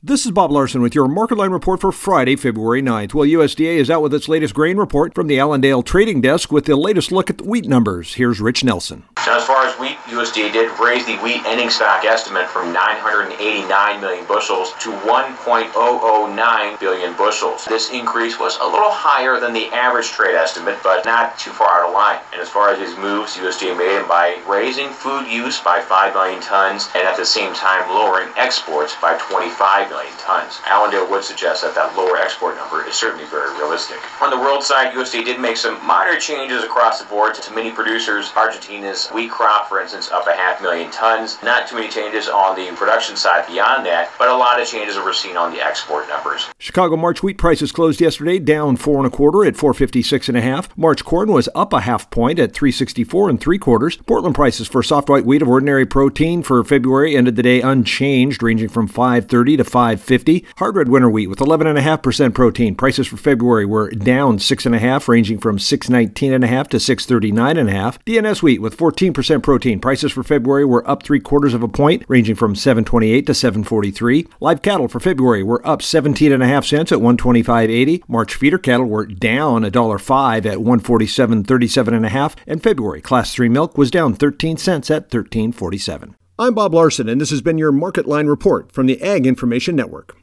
This is Bob Larson with your Market Line report for Friday, February 9th. Well, USDA is out with its latest grain report from the Allendale Trading Desk with the latest look at the wheat numbers. Here's Rich Nelson. Now, as far as wheat, USDA did raise the wheat ending stock estimate from 989 million bushels to 1.009 billion bushels. This increase was a little higher than the average trade estimate, but not too far out of line. And as far as these moves, USDA made them by raising food use by 5 million tons and at the same time lowering exports by 25 million tons. Allendale would suggest that that lower export number is certainly very realistic. On the world side, USDA did make some minor changes across the board to many producers. Argentina's wheat crop, for instance, up 500,000 tons. Not too many changes on the production side beyond that, but a lot of changes that we're seeing on the export numbers. Chicago March wheat prices closed yesterday down 4 1/4 at 456.5. March corn was up a half point at 364 3/4. Portland prices for soft white wheat of ordinary protein for February ended the day unchanged, ranging from 530 to 550. Hard red winter wheat with 11.5% protein. Prices for February were down 6.5, ranging from 619.5 to 639.5. DNS wheat with 14% protein. Prices for February were up 3/4 point, ranging from 728 to 743. Live cattle for February were up 17.5 cents at 125.80. March feeder cattle were down $1.05 at 147.37.5. And February Class 3 milk was down 13 cents at 13.47. I'm Bob Larson, and this has been your Market Line report from the Ag Information Network.